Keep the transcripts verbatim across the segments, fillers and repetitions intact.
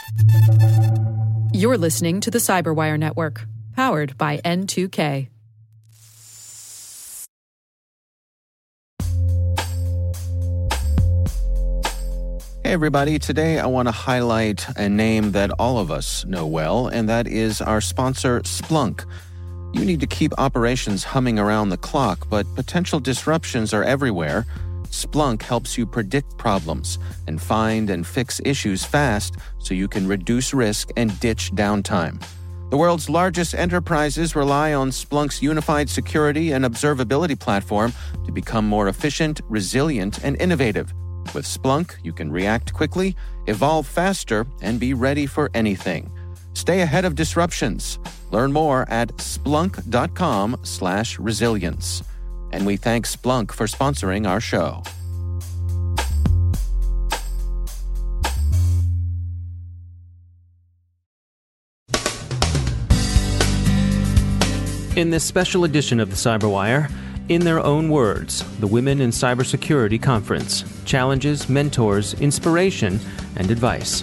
You're listening to the Cyberwire Network, powered by N two K. Hey everybody, today I want to highlight a name that all of us know well, and that is our sponsor, Splunk. You need to keep operations humming around the clock, but potential disruptions are everywhere. Splunk helps you predict problems and find and fix issues fast so you can reduce risk and ditch downtime. The world's largest enterprises rely on Splunk's unified security and observability platform to become more efficient, resilient, and innovative. With Splunk, you can react quickly, evolve faster, and be ready for anything. Stay ahead of disruptions. Learn more at splunk.com slash resilience. And we thank Splunk for sponsoring our show. In this special edition of the Cyberwire, in their own words, the Women in Cybersecurity Conference. Challenges, mentors, inspiration, and advice.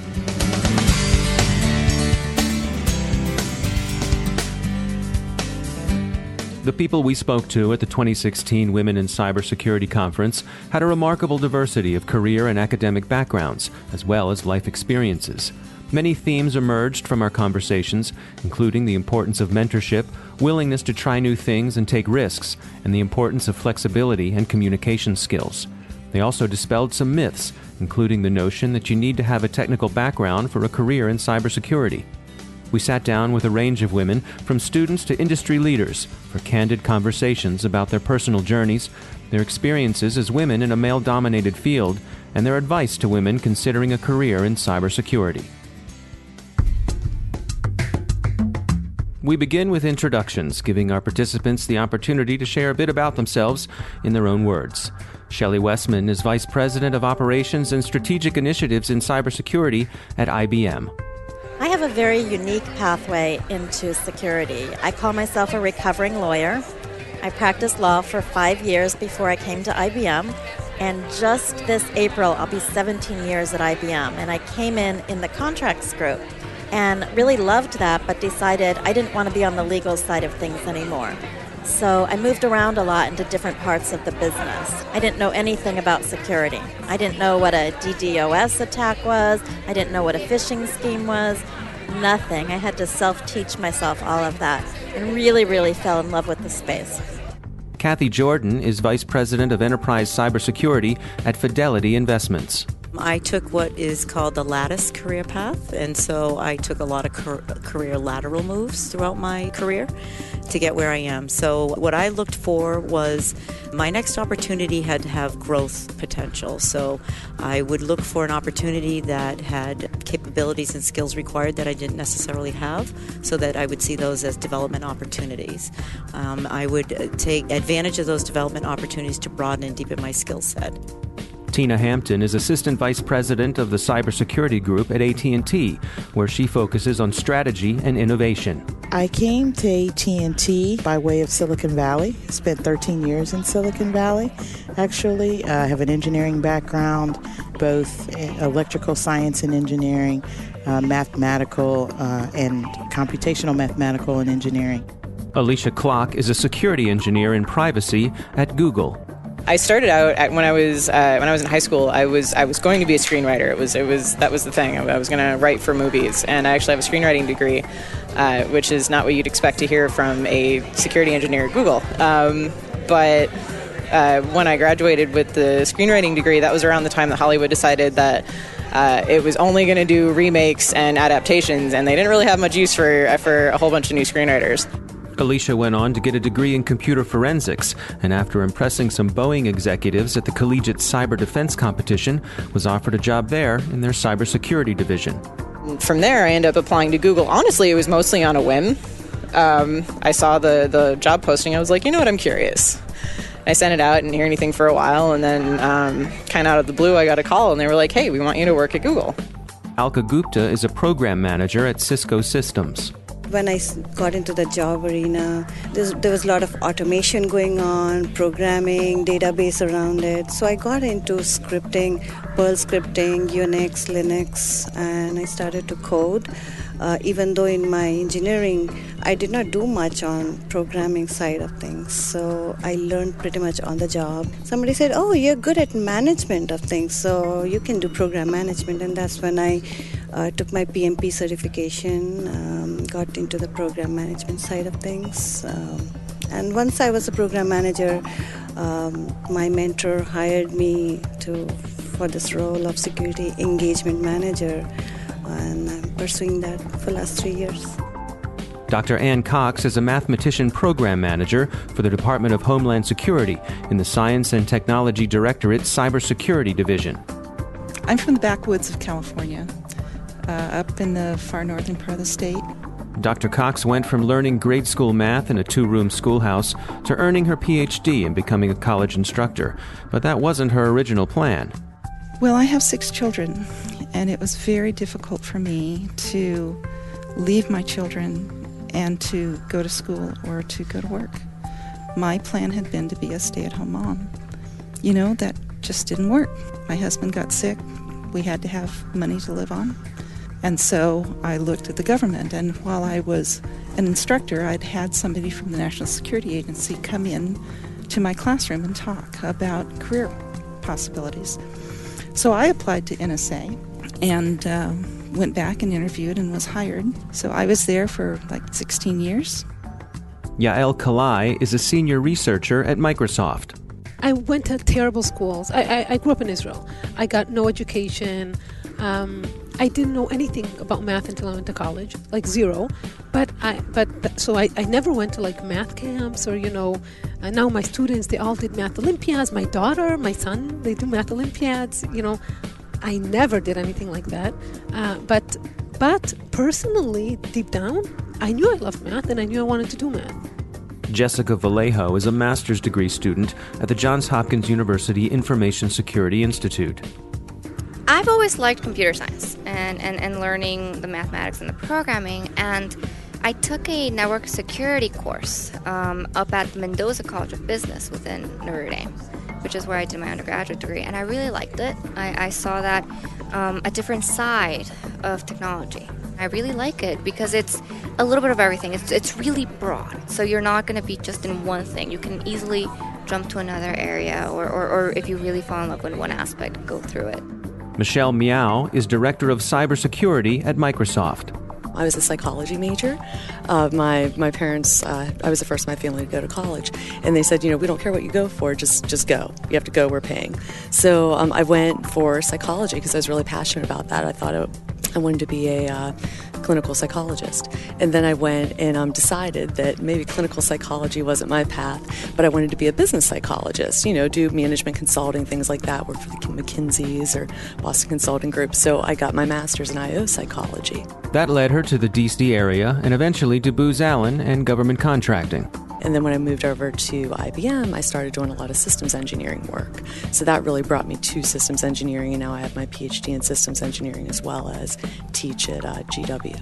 The people we spoke to at the twenty sixteen Women in Cybersecurity Conference had a remarkable diversity of career and academic backgrounds, as well as life experiences. Many themes emerged from our conversations, including the importance of mentorship, willingness to try new things and take risks, and the importance of flexibility and communication skills. They also dispelled some myths, including the notion that you need to have a technical background for a career in cybersecurity. We sat down with a range of women, from students to industry leaders, for candid conversations about their personal journeys, their experiences as women in a male-dominated field, and their advice to women considering a career in cybersecurity. We begin with introductions, giving our participants the opportunity to share a bit about themselves in their own words. Shelley Westman is Vice President of Operations and Strategic Initiatives in Cybersecurity at I B M. I have a very unique pathway into security. I call myself a recovering lawyer. I practiced law for five years before I came to I B M, and just this April I'll be seventeen years at I B M, and I came in in the contracts group. And really loved that, but decided I didn't want to be on the legal side of things anymore. So I moved around a lot into different parts of the business. I didn't know anything about security. I didn't know what a DDoS attack was. I didn't know what a phishing scheme was. Nothing. I had to self-teach myself all of that, and really, really fell in love with the space. Kathy Jordan is Vice President of Enterprise Cybersecurity at Fidelity Investments. I took what is called the lattice career path, and so I took a lot of car- career lateral moves throughout my career to get where I am. So what I looked for was my next opportunity had to have growth potential. So I would look for an opportunity that had capabilities and skills required that I didn't necessarily have, so that I would see those as development opportunities. Um, I would take advantage of those development opportunities to broaden and deepen my skill set. Tina Hampton is Assistant Vice President of the Cybersecurity Group at A T and T, where she focuses on strategy and innovation. I came to A T and T by way of Silicon Valley. Spent thirteen years in Silicon Valley, actually. I have an engineering background, both electrical science and engineering, uh, mathematical uh, and computational mathematical and engineering. Alicia Klock is a security engineer in privacy at Google. I started out at, when I was uh, when I was in high school. I was I was going to be a screenwriter. It was it was that was the thing. I was going to write for movies, and I actually have a screenwriting degree, uh, which is not what you'd expect to hear from a security engineer at Google. Um, but uh, when I graduated with the screenwriting degree, that was around the time that Hollywood decided that uh, it was only going to do remakes and adaptations, and they didn't really have much use for for a whole bunch of new screenwriters. Alicia went on to get a degree in computer forensics, and after impressing some Boeing executives at the Collegiate Cyber Defense Competition, was offered a job there in their cybersecurity division. From there, I ended up applying to Google. Honestly, it was mostly on a whim. Um, I saw the, the job posting. I was like, you know what, I'm curious. I sent it out, and didn't hear anything for a while, and then um, kind of out of the blue, I got a call, and they were like, hey, we want you to work at Google. Alka Gupta is a program manager at Cisco Systems. when I got into the job arena, there was a lot of automation going on, programming, database around it. So I got into scripting, Perl scripting, Unix, Linux, and I started to code. Uh, even though in my engineering, I did not do much on programming side of things. So I learned pretty much on the job. Somebody said, oh, you're good at management of things, so you can do program management. And that's when I uh, took my P M P certification, um, got into the program management side of things. Um, and once I was a program manager, um, my mentor hired me to for this role of security engagement manager. And I'm pursuing that for the last three years. Doctor Ann Cox is a mathematician program manager for the Department of Homeland Security in the Science and Technology Directorate Cybersecurity Division. I'm from the backwoods of California, uh, up in the far northern part of the state. Doctor Cox went from learning grade school math in a two-room schoolhouse to earning her P H D and becoming a college instructor. But that wasn't her original plan. Well, I have six children, and it was very difficult for me to leave my children and to go to school or to go to work. My plan had been to be a stay-at-home mom. You know, that just didn't work. My husband got sick. We had to have money to live on. And so I looked at the government, and while I was an instructor, I'd had somebody from the National Security Agency come in to my classroom and talk about career possibilities. So I applied to N S A and um, went back and interviewed and was hired. So I was there for like sixteen years. Yael Kalai is a senior researcher at Microsoft. I went to terrible schools. I, I, I grew up in Israel. I got no education. Um, I didn't know anything about math until I went to college, like zero. But I, but so I, I never went to like math camps or, you know, uh, now my students, they all did math Olympiads. My daughter, my son, they do math Olympiads, you know. I never did anything like that. Uh, but, but personally, deep down, I knew I loved math and I knew I wanted to do math. Jessica Vallejo is a master's degree student at the Johns Hopkins University Information Security Institute. I've always liked computer science and, and, and learning the mathematics and the programming, and I took a network security course um, up at the Mendoza College of Business within Notre Dame, which is where I did my undergraduate degree, and I really liked it. I, I saw that um, a different side of technology. I really like it because it's a little bit of everything. It's, it's really broad, so you're not going to be just in one thing. You can easily jump to another area, or, or, or if you really fall in love with one aspect, go through it. Michelle Miao is Director of Cybersecurity at Microsoft. I was a psychology major. Uh, my my parents, uh, I was the first in my family to go to college, and they said, you know, we don't care what you go for, just just go. You have to go, we're paying. So um, I went for psychology because I was really passionate about that. I thought it, I wanted to be a uh, clinical psychologist. And then I went and um, decided that maybe clinical psychology wasn't my path, but I wanted to be a business psychologist, you know, do management consulting, things like that, work for the McKinsey's or Boston Consulting Group. So I got my master's in I O psychology. That led her to the D C area and eventually to Booz Allen and government contracting. And then when I moved over to I B M, I started doing a lot of systems engineering work. So that really brought me to systems engineering, and now I have my P H D in systems engineering as well as teach at uh, G W.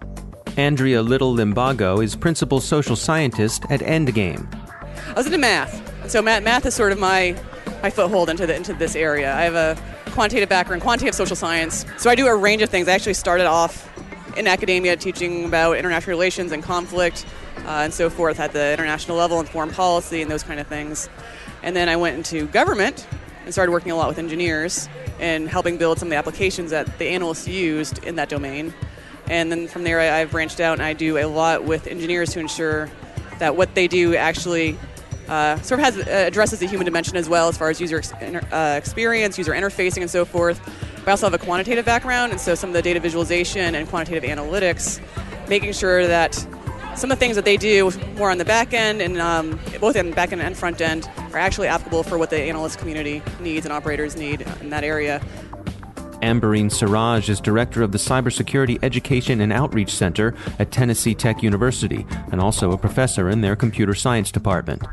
Andrea Little-Limbago is principal social scientist at Endgame. I was into math, so math, math is sort of my, my foothold into, the, into this area. I have a quantitative background, quantitative social science, so I do a range of things. I actually started off in academia teaching about international relations and conflict, Uh, and so forth at the international level and foreign policy and those kind of things. And then I went into government and started working a lot with engineers and helping build some of the applications that the analysts used in that domain. And then from there I, I've branched out and I do a lot with engineers to ensure that what they do actually uh, sort of has uh, addresses the human dimension as well, as far as user ex- uh, experience, user interfacing and so forth. But I also have a quantitative background, and so some of the data visualization and quantitative analytics, making sure that some of the things that they do more on the back end and um, both in back end and front end are actually applicable for what the analyst community needs and operators need in that area. Amberine Siraj is director of the Cybersecurity Education and Outreach Center at Tennessee Tech University and also a professor in their computer science department.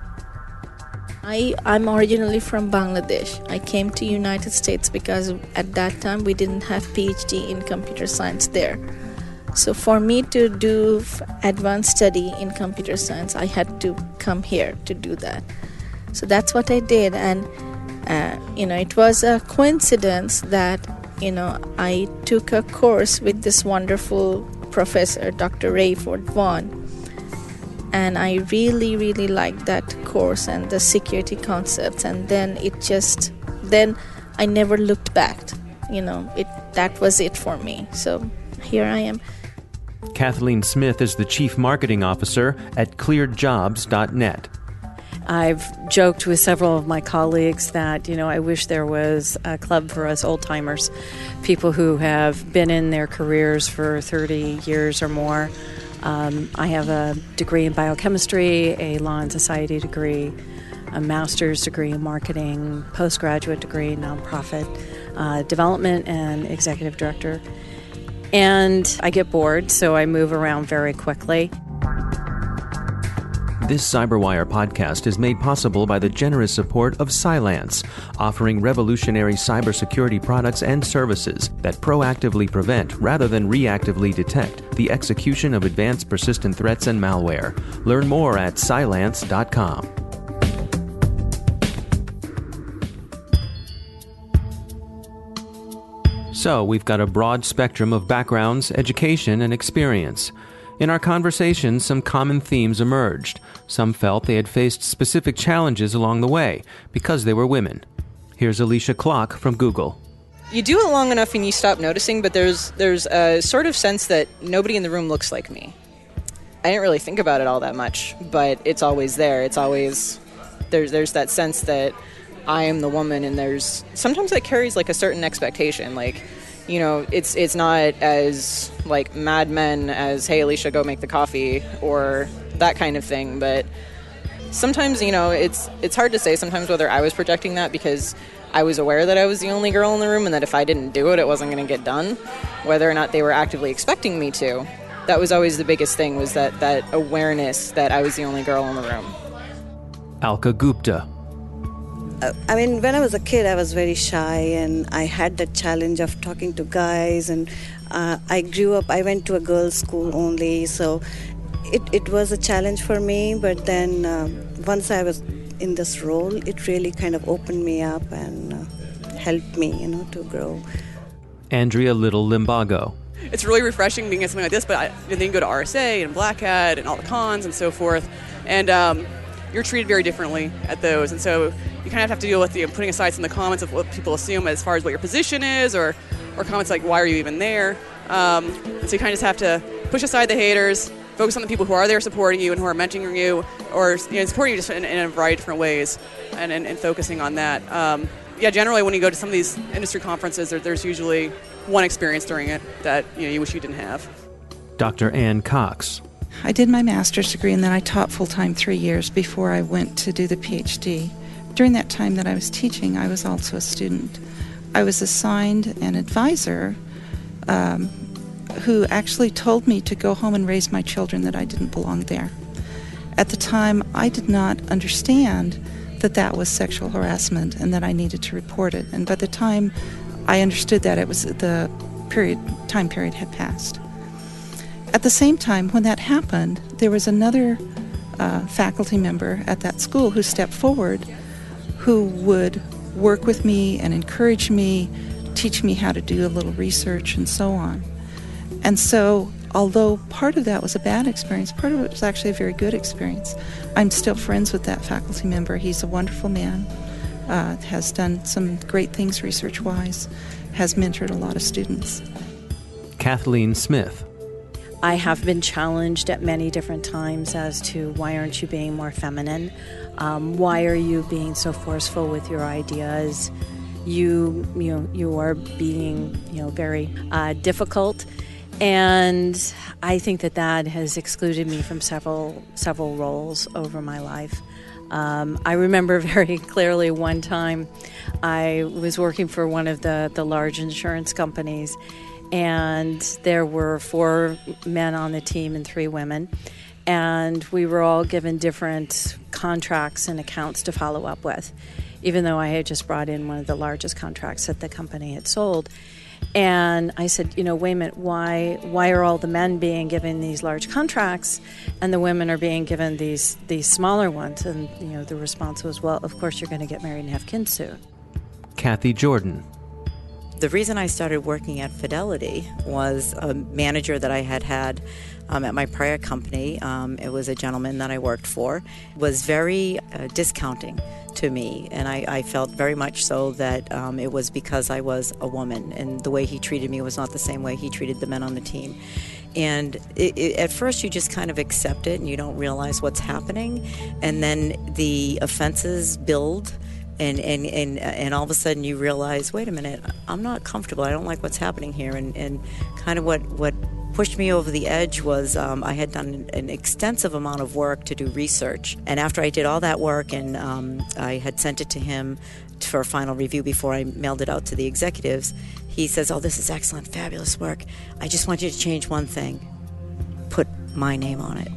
I, I'm originally from Bangladesh. I came to United States because at that time we didn't have P H D in computer science there. So for me to do f- advanced study in computer science, I had to come here to do that. So that's what I did. And, uh, you know, it was a coincidence that, you know, I took a course with this wonderful professor, Doctor Rayford Vaughn. And I really, really liked that course and the security concepts. And then it just, then I never looked back. You know, it that was it for me. So here I am. Kathleen Smith is the Chief Marketing Officer at cleared jobs dot net. I've joked with several of my colleagues that, you know, I wish there was a club for us old-timers, people who have been in their careers for thirty years or more. Um, I have a degree in biochemistry, a law and society degree, a master's degree in marketing, postgraduate degree in nonprofit uh, development, and executive director. And I get bored, so I move around very quickly. This CyberWire podcast is made possible by the generous support of Cylance, offering revolutionary cybersecurity products and services that proactively prevent rather than reactively detect the execution of advanced persistent threats and malware. Learn more at cylance dot com. So, we've got a broad spectrum of backgrounds, education, and experience. In our conversations, some common themes emerged. Some felt they had faced specific challenges along the way because they were women. Here's Alicia Klock from Google. You do it long enough and you stop noticing, but there's there's a sort of sense that nobody in the room looks like me. I didn't really think about it all that much, but it's always there. It's always, there's there's that sense that I am the woman, and there's, sometimes that carries like a certain expectation, like, you know, it's it's not as like Mad Men as, hey, Alicia, go make the coffee, or that kind of thing. But sometimes, you know, it's it's hard to say sometimes whether I was projecting that because I was aware that I was the only girl in the room and that if I didn't do it, it wasn't going to get done. Whether or not they were actively expecting me to, that was always the biggest thing, was that, that awareness that I was the only girl in the room. Alka Gupta. I mean, when I was a kid, I was very shy, and I had the challenge of talking to guys, and uh, I grew up, I went to a girls' school only, so it, it was a challenge for me, but then uh, once I was in this role, it really kind of opened me up and uh, helped me, you know, to grow. Andrea Little Limbago. It's really refreshing being at something like this, but I, and then you go to R S A and Black Hat and all the cons and so forth, and um, you're treated very differently at those, and so you kind of have to deal with, you know, putting aside some of the comments of what people assume as far as what your position is, or, or comments like, why are you even there? Um, and so you kind of just have to push aside the haters, focus on the people who are there supporting you and who are mentoring you, or, you know, supporting you just in, in a variety of different ways, and, and, and focusing on that. Um, yeah, generally when you go to some of these industry conferences, there, there's usually one experience during it that, you know, you wish you didn't have. Doctor Ann Cox. I did my master's degree, and then I taught full-time three years before I went to do the P H D. During that time that I was teaching, I was also a student. I was assigned an advisor um, who actually told me to go home and raise my children, that I didn't belong there. At the time, I did not understand that that was sexual harassment and that I needed to report it. And by the time I understood that, it was the period time period had passed. At the same time, when that happened, there was another uh, faculty member at that school who stepped forward, who would work with me and encourage me, teach me how to do a little research and so on. And so, although part of that was a bad experience, part of it was actually a very good experience. I'm still friends with that faculty member. He's a wonderful man, uh, has done some great things research-wise, has mentored a lot of students. Kathleen Smith. I have been challenged at many different times as to why aren't you being more feminine? Um, why are you being so forceful with your ideas? You, you know, you are being, you know, very uh, difficult, and I think that that has excluded me from several several roles over my life. Um, I remember very clearly one time I was working for one of the, the large insurance companies, and there were four men on the team and three women, and we were all given different contracts and accounts to follow up with, even though I had just brought in one of the largest contracts that the company had sold. And I said, you know, wait a minute, why why are all the men being given these large contracts and the women are being given these these smaller ones? And, you know, the response was, well, of course you're going to get married and have kids soon. Kathy Jordan. The reason I started working at Fidelity was a manager that I had had um, at my prior company. Um, it was a gentleman that I worked for, was very uh, discounting to me, and I, I felt very much so that um, it was because I was a woman, and the way he treated me was not the same way he treated the men on the team. And it, it, at first you just kind of accept it and you don't realize what's happening, and then the offenses build. And, and, and, and all of a sudden you realize, wait a minute, I'm not comfortable. I don't like what's happening here. And, and kind of what, what pushed me over the edge was um, I had done an extensive amount of work to do research. And after I did all that work and um, I had sent it to him for a final review before I mailed it out to the executives, he says, oh, this is excellent, fabulous work. I just want you to change one thing. Put my name on it.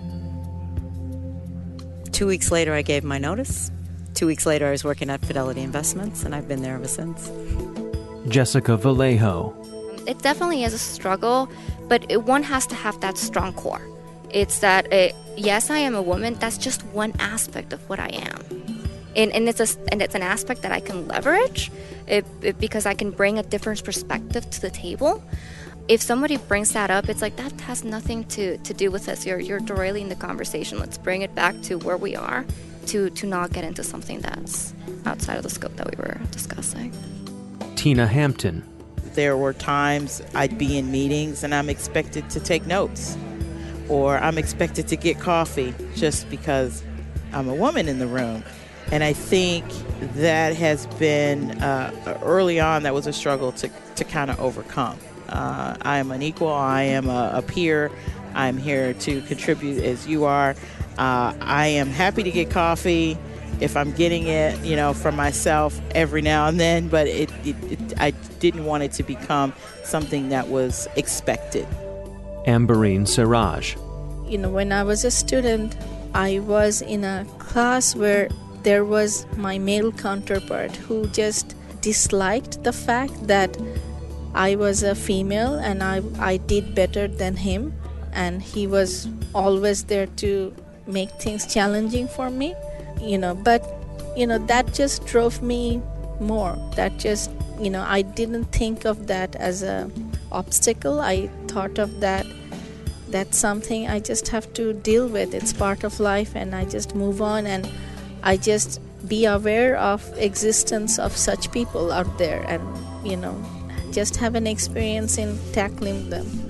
Two weeks later, I gave my notice. Two weeks later, I was working at Fidelity Investments, and I've been there ever since. Jessica Vallejo. It definitely is a struggle, but it, one has to have that strong core. It's that, it, yes, I am a woman. That's just one aspect of what I am. And, and, it's, a, and it's an aspect that I can leverage it, it, because I can bring a different perspective to the table. If somebody brings that up, it's like, that has nothing to, to do with us. You're, you're derailing the conversation. Let's bring it back to where we are. To, to not get into something that's outside of the scope that we were discussing. Tina Hampton. There were times I'd be in meetings and I'm expected to take notes, or I'm expected to get coffee just because I'm a woman in the room. And I think that has been, uh, early on, that was a struggle to, to kind of overcome. Uh, I am an equal, I am a, a peer, I'm here to contribute as you are. Uh, I am happy to get coffee if I'm getting it, you know, from myself every now and then, but it, it, it, I didn't want it to become something that was expected. Amberine Siraj. You know, when I was a student, I was in a class where there was my male counterpart who just disliked the fact that I was a female and I, I did better than him, and he was always there to make things challenging for me, you know, but, you know, that just drove me more. That just, you know, I didn't think of that as a obstacle. I thought of that, that's something I just have to deal with. It's part of life, and I just move on, and I just be aware of existence of such people out there, and, you know, just have an experience in tackling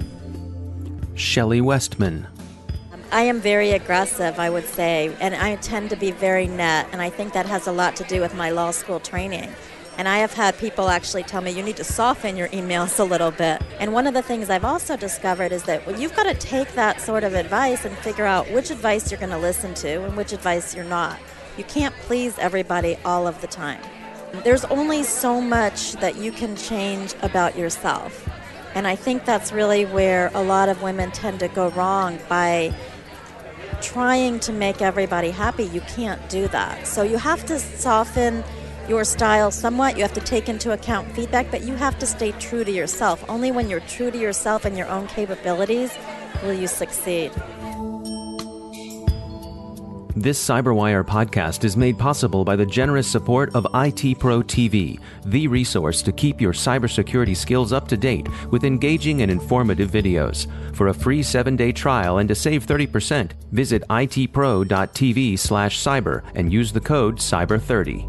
them. Shelley Westman. I am very aggressive, I would say, and I tend to be very net, and I think that has a lot to do with my law school training. And I have had people actually tell me, you need to soften your emails a little bit. And one of the things I've also discovered is that well, you've got to take that sort of advice and figure out which advice you're going to listen to and which advice you're not. You can't please everybody all of the time. There's only so much that you can change about yourself. And I think that's really where a lot of women tend to go wrong by trying to make everybody happy. You can't do that. So you have to soften your style somewhat. You have to take into account feedback, but you have to stay true to yourself. Only when you're true to yourself and your own capabilities will you succeed. This CyberWire podcast is made possible by the generous support of I T Pro T V, the resource to keep your cybersecurity skills up to date with engaging and informative videos. For a free seven-day trial and to save thirty percent, visit itpro.tv slash cyber and use the code cyber thirty.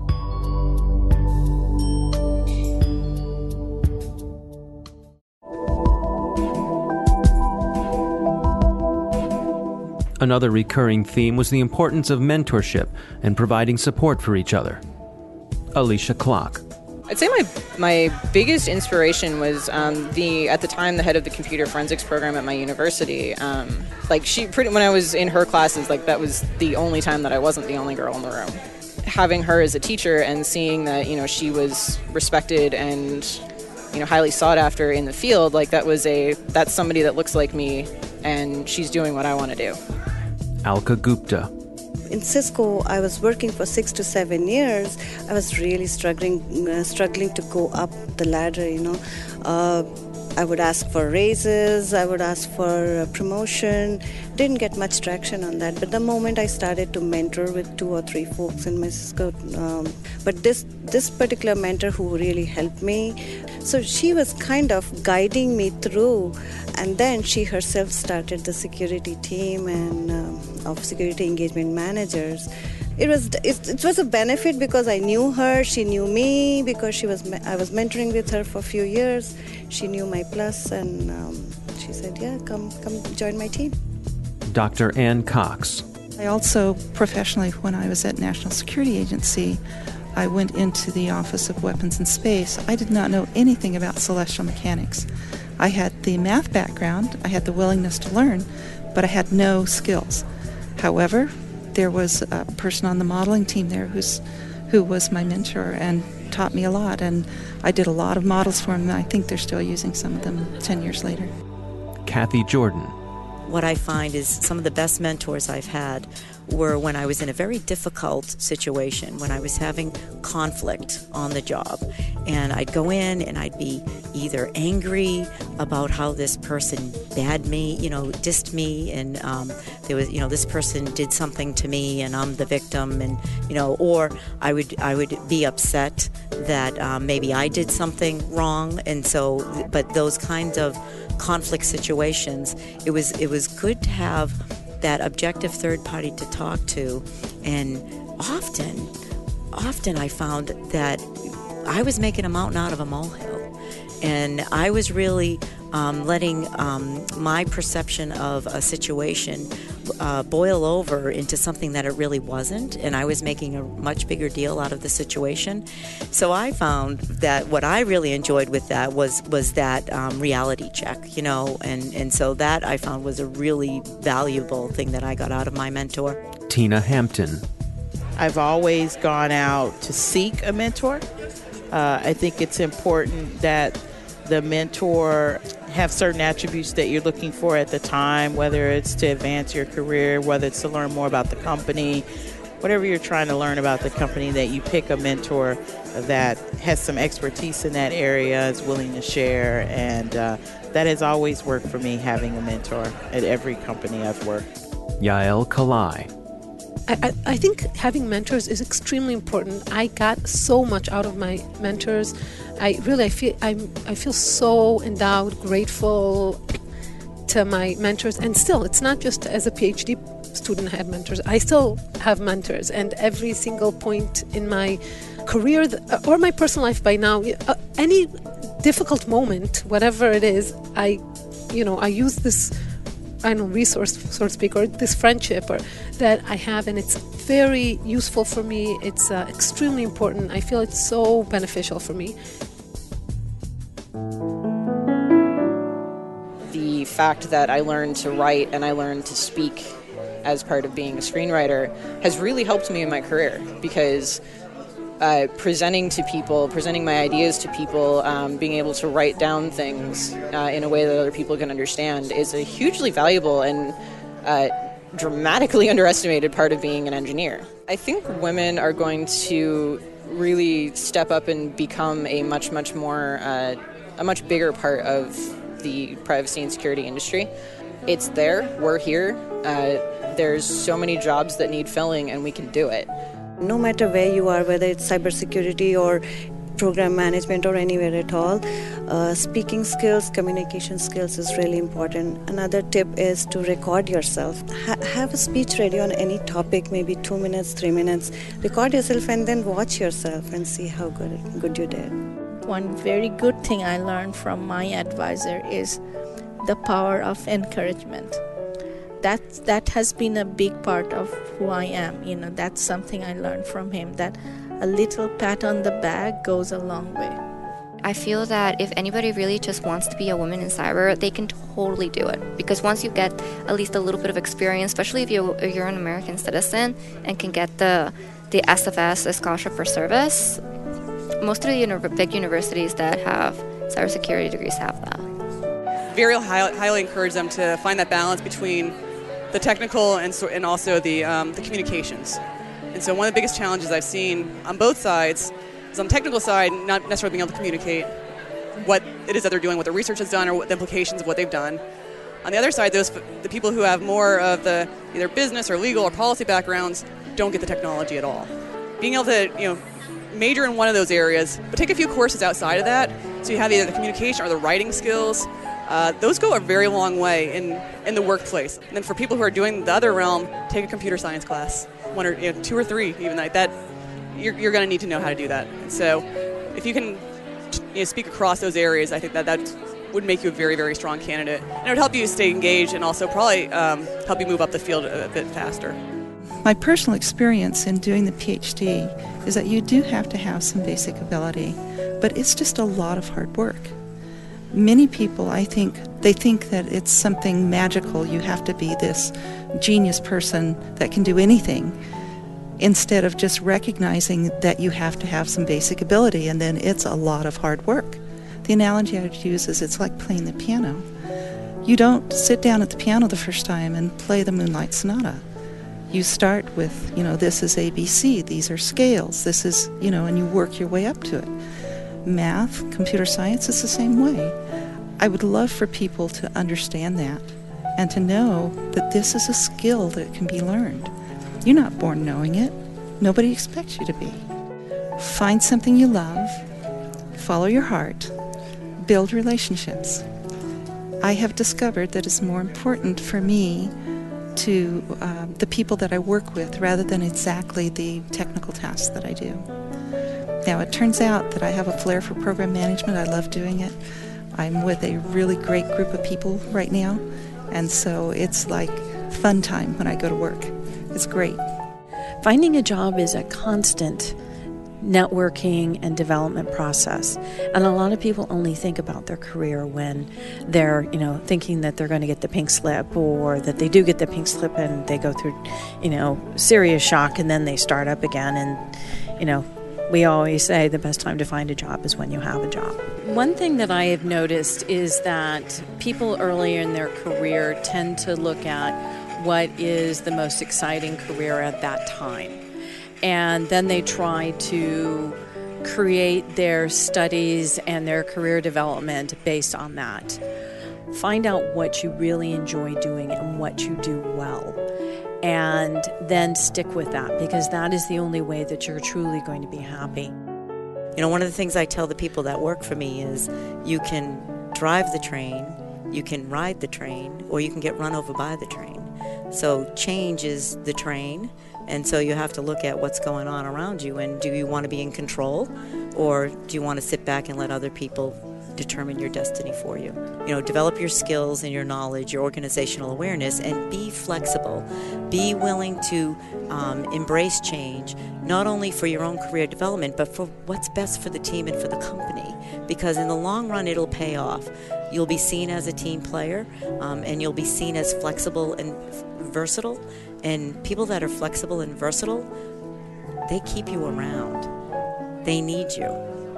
Another recurring theme was the importance of mentorship and providing support for each other. Alicia Klock. I'd say my my biggest inspiration was um, the at the time the head of the computer forensics program at my university. Um, like she, pretty when I was in her classes, like that was the only time that I wasn't the only girl in the room. Having her as a teacher and seeing that you know she was respected and you know highly sought after in the field, like that was a that's somebody that looks like me and she's doing what I want to do. Alka Gupta. in Cisco, I was working for six to seven years. I was really struggling, uh, struggling to go up the ladder. You know, uh, I would ask for raises, I would ask for a promotion. Didn't get much traction on that. But the moment I started to mentor with two or three folks in my Cisco, um, but this this particular mentor who really helped me. So she was kind of guiding me through, and then she herself started the security team and um, of security engagement managers. It was it, it was a benefit because I knew her, she knew me, because she was I was mentoring with her for a few years. She knew my plus, and um, she said, "Yeah, come come join my team." Doctor Ann Cox. I also, professionally, when I was at National Security Agency, I went into the Office of Weapons and Space. I did not know anything about celestial mechanics. I had the math background, I had the willingness to learn, but I had no skills. However, there was a person on the modeling team there who's, who was my mentor and taught me a lot, and I did a lot of models for him, and I think they're still using some of them ten years later. Kathy Jordan. What I find is some of the best mentors I've had were when I was in a very difficult situation, when I was having conflict on the job. And I'd go in and I'd be either angry about how this person bad me, you know, dissed me, and um, there was, you know, this person did something to me and I'm the victim, and, you know, or I would I would be upset that um, maybe I did something wrong. And so, but those kinds of conflict situations, it was it was good to have that objective third party to talk to. And often often I found that I was making a mountain out of a molehill, and I was really um, letting um, my perception of a situation uh, boil over into something that it really wasn't, and I was making a much bigger deal out of the situation. So I found that what I really enjoyed with that was was that um, reality check, you know, and, and so that I found was a really valuable thing that I got out of my mentor. Tina Hampton. I've always gone out to seek a mentor. Uh, I think it's important that the mentor have certain attributes that you're looking for at the time, whether it's to advance your career, whether it's to learn more about the company, whatever you're trying to learn about the company, that you pick a mentor that has some expertise in that area, is willing to share, and uh, that has always worked for me, having a mentor at every company I've worked. Yael Kalai. I, I think having mentors is extremely important. I got so much out of my mentors. I really I feel I'm, I feel so endowed, grateful to my mentors. And still, it's not just as a PhD student I had mentors. I still have mentors, and every single point in my career or my personal life by now, any difficult moment, whatever it is, I, you know, I use this, I don't know, resource, so to speak, or this friendship or that I have, and it's very useful for me. It's uh, extremely important. I feel it's so beneficial for me. The fact that I learned to write and I learned to speak as part of being a screenwriter has really helped me in my career, because Uh, presenting to people, presenting my ideas to people, um, being able to write down things uh, in a way that other people can understand is a hugely valuable and uh, dramatically underestimated part of being an engineer. I think women are going to really step up and become a much, much more, uh, a much bigger part of the privacy and security industry. It's there, we're here, uh, there's so many jobs that need filling, and we can do it. No matter where you are, whether it's cybersecurity or program management or anywhere at all, uh, speaking skills, communication skills is really important. Another tip is to record yourself. Ha- have a speech ready on any topic, maybe two minutes, three minutes. Record yourself and then watch yourself and see how good, good you did. One very good thing I learned from my advisor is the power of encouragement. That that has been a big part of who I am. You know, that's something I learned from him, that a little pat on the back goes a long way. I feel that if anybody really just wants to be a woman in cyber, they can totally do it. Because once you get at least a little bit of experience, especially if, you, if you're an American citizen and can get the, the S F S, the Scholarship for Service, most of the uni- big universities that have cybersecurity degrees have that. Very high, highly encourage them to find that balance between the technical and so, and also the um, the communications. And so one of the biggest challenges I've seen on both sides is on the technical side, not necessarily being able to communicate what it is that they're doing, what the research has done, or what the implications of what they've done. On the other side, those the people who have more of the either business or legal or policy backgrounds don't get the technology at all. Being able to, you know, major in one of those areas, but take a few courses outside of that, so you have either the communication or the writing skills. Uh, those go a very long way in, in the workplace. And then for people who are doing the other realm, take a computer science class, one or you know, two or three, even like that. You're, you're going to need to know how to do that. And so, if you can, you know, speak across those areas, I think that that would make you a very, very strong candidate, and it would help you stay engaged, and also probably um, help you move up the field a, a bit faster. My personal experience in doing the PhD is that you do have to have some basic ability, but it's just a lot of hard work. Many people, I think, they think that it's something magical. You have to be this genius person that can do anything, instead of just recognizing that you have to have some basic ability, and then it's a lot of hard work. The analogy I would use is it's like playing the piano. You don't sit down at the piano the first time and play the Moonlight Sonata. You start with, you know, this is A B C, these are scales, this is, you know, and you work your way up to it. Math, computer science, is the same way. I would love for people to understand that and to know that this is a skill that can be learned. You're not born knowing it. Nobody expects you to be. Find something you love, follow your heart, build relationships. I have discovered that it's more important for me to uh, the people that I work with rather than exactly the technical tasks that I do. Now, it turns out that I have a flair for program management. I love doing it. I'm with a really great group of people right now, and so it's like fun time when I go to work. It's great. Finding a job is a constant networking and development process, and a lot of people only think about their career when they're, you know, thinking that they're going to get the pink slip, or that they do get the pink slip and they go through, you know, serious shock, and then they start up again. And, you know, we always say the best time to find a job is when you have a job. One thing that I have noticed is that people earlier in their career tend to look at what is the most exciting career at that time. And then they try to create their studies and their career development based on that. Find out what you really enjoy doing and what you do well, and then stick with that, because that is the only way that you're truly going to be happy. You know, one of the things I tell the people that work for me is you can drive the train, you can ride the train, or you can get run over by the train. So change is the train, and so you have to look at what's going on around you, and do you want to be in control, or do you want to sit back and let other people determine your destiny for you? You know, develop your skills and your knowledge, your organizational awareness, and be flexible. Be willing to um, embrace change, not only for your own career development, but for what's best for the team and for the company, because in the long run it'll pay off. You'll be seen as a team player, um, and you'll be seen as flexible and versatile, and people that are flexible and versatile, they keep you around. They need you.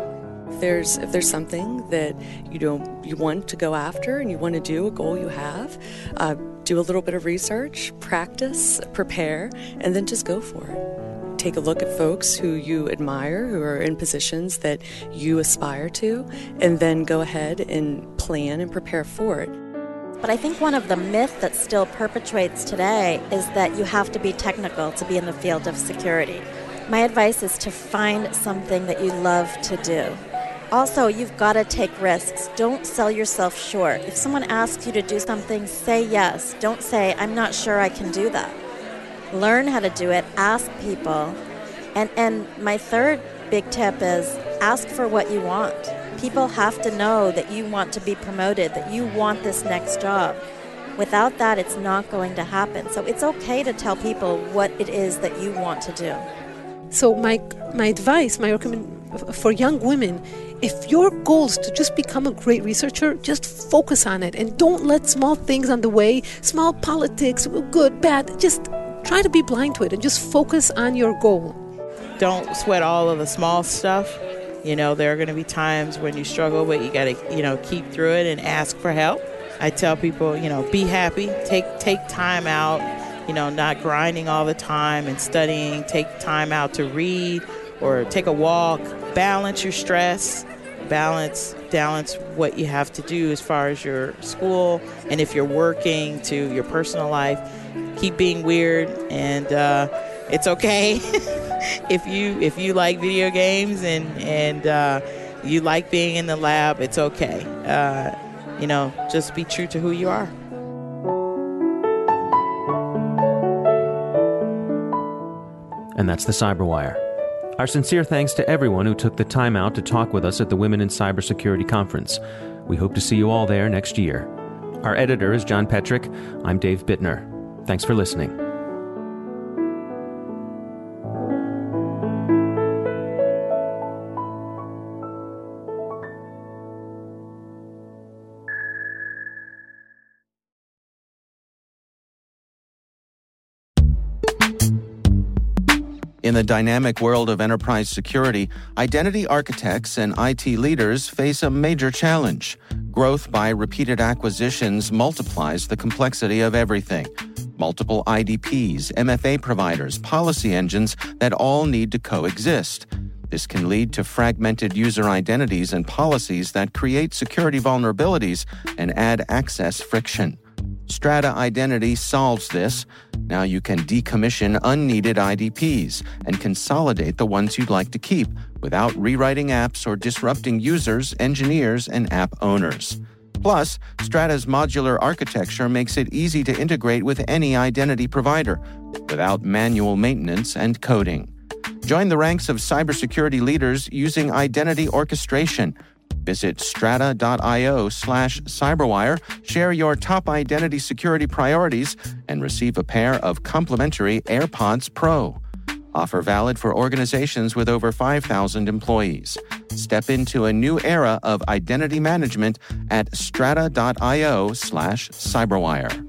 If there's if there's something that you don't you want to go after and you want to do, a goal you have, uh, do a little bit of research, practice, prepare, and then just go for it. Take a look at folks who you admire, who are in positions that you aspire to, and then go ahead and plan and prepare for it. But I think one of the myths that still perpetuates today is that you have to be technical to be in the field of security. My advice is to find something that you love to do. Also, you've got to take risks. Don't sell yourself short. If someone asks you to do something, say yes. Don't say, I'm not sure I can do that. Learn how to do it. Ask people. And, and my third big tip is ask for what you want. People have to know that you want to be promoted, that you want this next job. Without that, it's not going to happen. So it's okay to tell people what it is that you want to do. So my my advice, my recommend for young women, if your goal is to just become a great researcher, just focus on it and don't let small things on the way, small politics, good, bad, just try to be blind to it and just focus on your goal. Don't sweat all of the small stuff. You know, there are going to be times when you struggle, but you got to, you know, keep through it and ask for help. I tell people, you know, be happy, take take time out, you know, not grinding all the time and studying, take time out to read or take a walk, balance your stress, balance balance what you have to do as far as your school, and if you're working, to your personal life. Keep being weird, and uh, it's okay if you if you like video games and and uh, you like being in the lab. It's okay. Uh, you know, just be true to who you are. And that's the Cyberwire. Our sincere thanks to everyone who took the time out to talk with us at the Women in Cybersecurity Conference. We hope to see you all there next year. Our editor is John Petrick. I'm Dave Bittner. Thanks for listening. In the dynamic world of enterprise security, identity architects and I T leaders face a major challenge. Growth by repeated acquisitions multiplies the complexity of everything. Multiple I D Ps, M F A providers, policy engines that all need to coexist. This can lead to fragmented user identities and policies that create security vulnerabilities and add access friction. Strata Identity solves this. Now you can decommission unneeded I D Ps and consolidate the ones you'd like to keep without rewriting apps or disrupting users, engineers, and app owners. Plus, Strata's modular architecture makes it easy to integrate with any identity provider without manual maintenance and coding. Join the ranks of cybersecurity leaders using identity orchestration. Visit strata.io slash cyberwire, share your top identity security priorities, and receive a pair of complimentary AirPods Pro. Offer valid for organizations with over five thousand employees. Step into a new era of identity management at strata.io slash cyberwire.